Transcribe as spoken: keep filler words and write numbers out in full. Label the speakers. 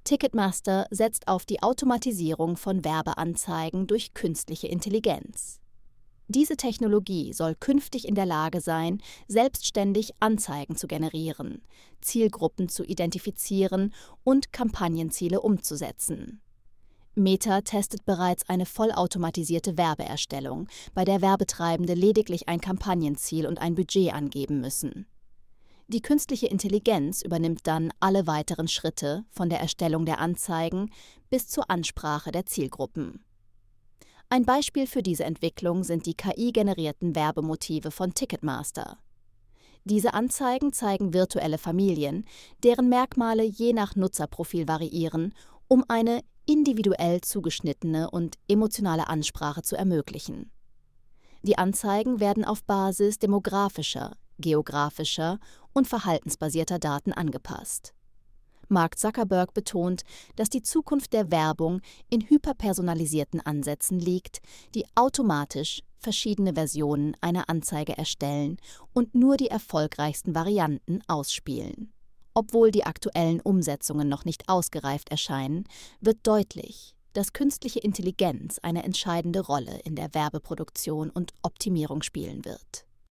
Speaker 1: Ticketmaster setzt auf die Automatisierung von Werbeanzeigen durch künstliche Intelligenz. Diese Technologie soll künftig in der Lage sein, selbstständig Anzeigen zu generieren, Zielgruppen zu identifizieren und Kampagnenziele umzusetzen. Meta testet bereits eine vollautomatisierte Werbeerstellung, bei der Werbetreibende lediglich ein Kampagnenziel und ein Budget angeben müssen. Die künstliche Intelligenz übernimmt dann alle weiteren Schritte von der Erstellung der Anzeigen bis zur Ansprache der Zielgruppen. Ein Beispiel für diese Entwicklung sind die K I-generierten Werbemotive von Ticketmaster. Diese Anzeigen zeigen virtuelle Familien, deren Merkmale je nach Nutzerprofil variieren, um eine individuell zugeschnittene und emotionale Ansprache zu ermöglichen. Die Anzeigen werden auf Basis demografischer, geografischer und verhaltensbasierter Daten angepasst. Mark Zuckerberg betont, dass die Zukunft der Werbung in hyperpersonalisierten Ansätzen liegt, die automatisch verschiedene Versionen einer Anzeige erstellen und nur die erfolgreichsten Varianten ausspielen. Obwohl die aktuellen Umsetzungen noch nicht ausgereift erscheinen, wird deutlich, dass künstliche Intelligenz eine entscheidende Rolle in der Werbeproduktion und Optimierung spielen wird.